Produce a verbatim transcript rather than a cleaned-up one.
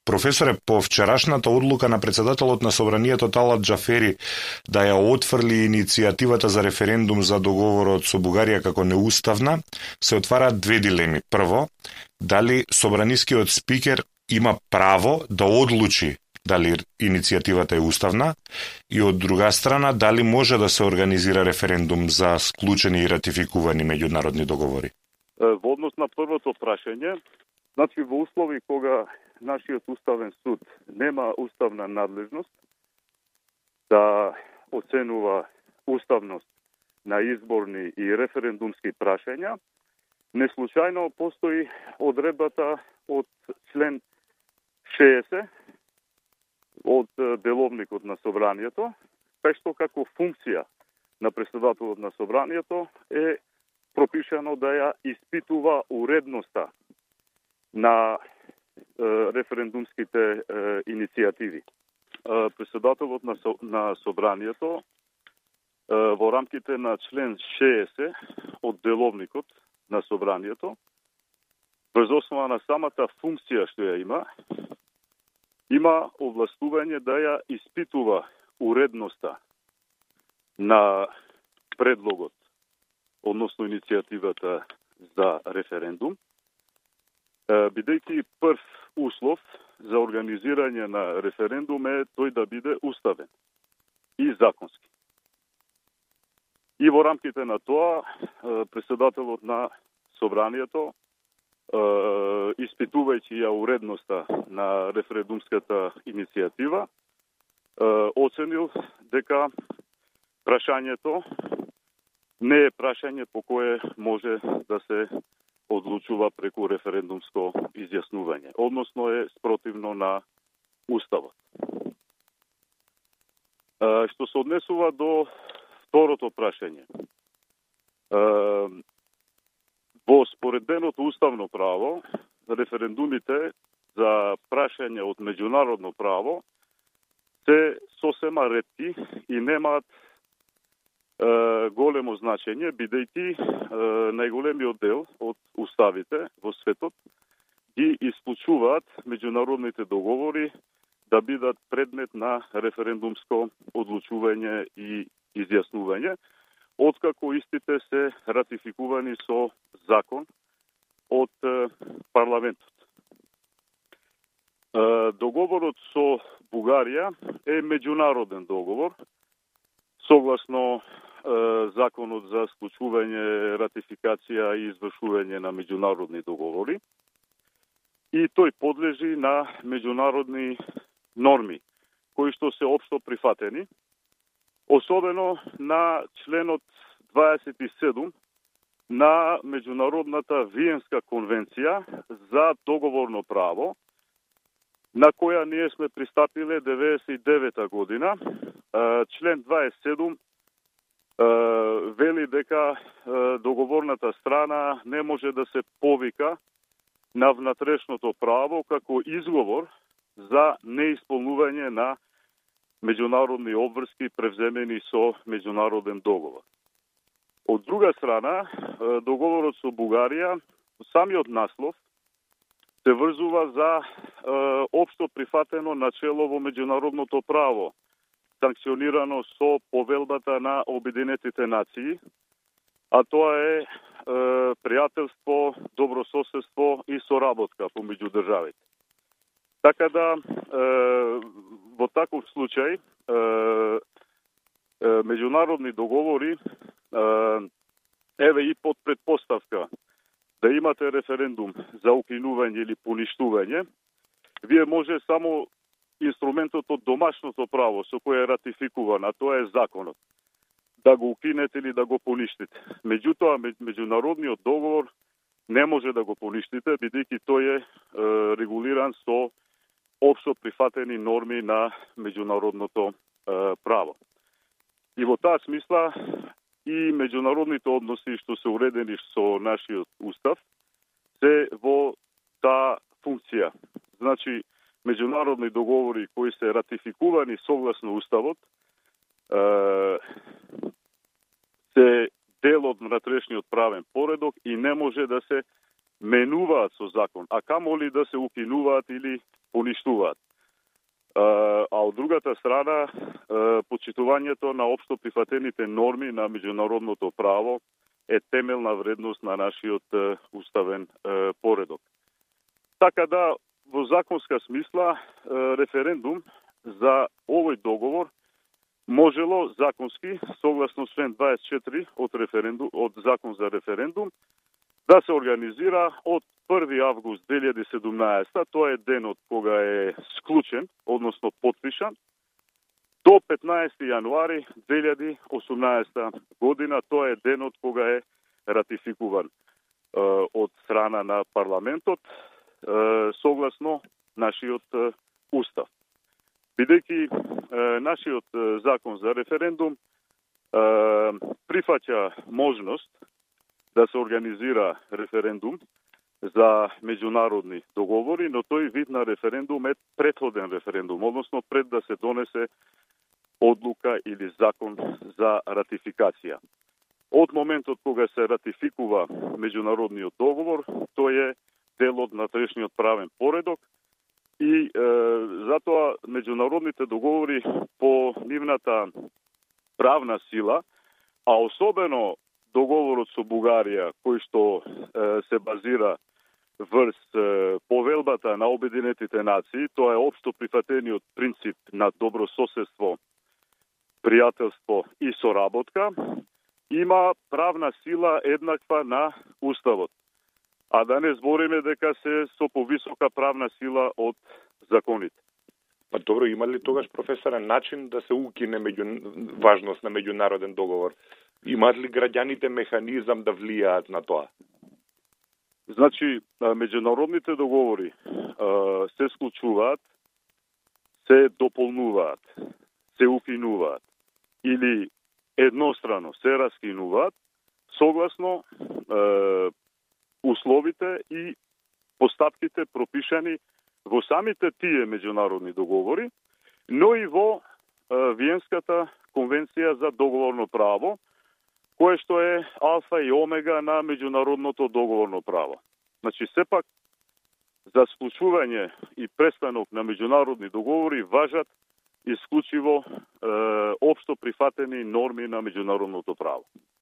Професоре, по вчерашната одлука на председателот на Собранието Талат Џафери да ја отфрли иницијативата за референдум за договорот со Бугарија како неуставна, се отвараат две дилеми. Прво, дали собранискиот спикер има право да одлучи дали иницијативата е уставна, и од друга страна, дали може да се организира референдум за склучени и ратификувани меѓународни договори? Во однос на првото прашање, значи во услови кога нашиот уставен суд нема уставна надлежност да оценува уставност на изборни и референдумски прашања, неслучајно постои одредбата од член шеесет од деловникот на Собранието, кај што како функција на председателот на Собранието е пропишано да ја испитува уредноста на референдумските иницијативи. Председателот на, на Собранието во рамките на член шеесет од деловникот на Собранието, врз основа на самата функција што ја има, има овластување да ја испитува уредноста на предлогот, односно иницијативата за референдум, бидејќи прв услов за организирање на референдум е тој да биде уставен и законски. И во рамките на тоа, председателот на Собранието, испитувајќи ја уредноста на референдумската иницијатива, оценил дека прашањето не е прашање по кое може да се одлучува преку референдумско изјаснување, односно е спротивно на Уставот. Што се однесува до второто прашање, во споредбеното уставно право, референдумите за прашање од меѓународно право се сосема ретки и немаат големо значење, бидејќи најголемиот дел од уставите во светот ги исклучуваат меѓународните договори да бидат предмет на референдумско одлучување и изјаснување, откако истите се ратификувани со закон од парламентот. Договорот со Бугарија е меѓународен договор, согласно законот за склучување, ратификација и извршување на меѓународни договори, и тој подлежи на меѓународни норми, кои што се општо прифатени, особено на членот дваесет и седум на Меѓународната Виенска конвенција за договорно право, на која ние сме пристапиле деветдесет и девета година. Член дваесет и седум вели дека договорната страна не може да се повика на внатрешното право како изговор за неисполнување на меѓународни обврски превземени со меѓународен договор. Од друга страна, договорот со Бугарија, самиот наслов се врзува за е, општо прифатено начело во меѓународното право, санкционирано со повелбата на Обединетите нации, а тоа е, е пријателство, добрососедство и соработка помеѓу државите. Така да, е, во таков случај, е, е, меѓународни договори, е, еве и под предпоставка да имате референдум за укинување или поништување, вие може само инструментот од домашното право со кој е ратификуван, а тоа е законот, да го укинете или да го поништите. Меѓутоа, меѓународниот договор не може да го поништите, бидејќи тој е, е регулиран со општо прифатени норми на меѓународното е, право. И во таа смисла и меѓународните односи што се уредени со нашиот устав се во таа функција. Значи, меѓународни договори кои се ратификувани согласно уставот се дел од внатрешниот правен поредок и не може да се менуваат со закон, а камоли да се укинуваат или поништуваат. А од другата страна, почитувањето на општо прифатените норми на меѓународното право е темелна вредност на нашиот уставен поредок. Така да, во законска смисла, референдум за овој договор можело законски, согласно член дваесет и четири од референдум, од Закон за референдум, да се организира од први август две илјади и седумнаесета, тоа е денот кога е склучен, односно подпишан, до петнаесети јануари две илјади и осумнаесета година, тоа е денот кога е ратификуван е, од страна на парламентот, е, согласно нашиот е, устав. Бидејќи нашиот е, закон за референдум е, прифаќа можност да се организира референдум за меѓународни договори, но тој вид на референдум е претходен референдум, односно пред да се донесе одлука или закон за ратификација. Од моментот кога се ратификува меѓународниот договор, тој е дел од внатрешниот правен поредок и е, затоа меѓународните договори по нивната правна сила, а особено договорот со Бугарија, кој што е, се базира врз е, повелбата на Обединетите нации, тоа е општо прифатениот принцип на добрососедство, пријателство и соработка, има правна сила еднаква на Уставот. А да не збориме дека се со повисока правна сила од законите. Па добро, има ли тогаш, професоре, начин да се укине меѓу... важност на меѓународен договор? Имаат ли граѓаните механизам да влијаат на тоа? Значи, меѓународните договори се склучуваат, се дополнуваат, се укинуваат или еднострано се раскинуваат согласно е, условите и постапките пропишани во самите тие меѓународни договори, но и во е, Виенската конвенција за договорно право, кое што е алфа и омега на меѓународното договорно право. Значи, сепак, за склучување и престанок на меѓународни договори важат исклучиво е, општо прифатени норми на меѓународното право.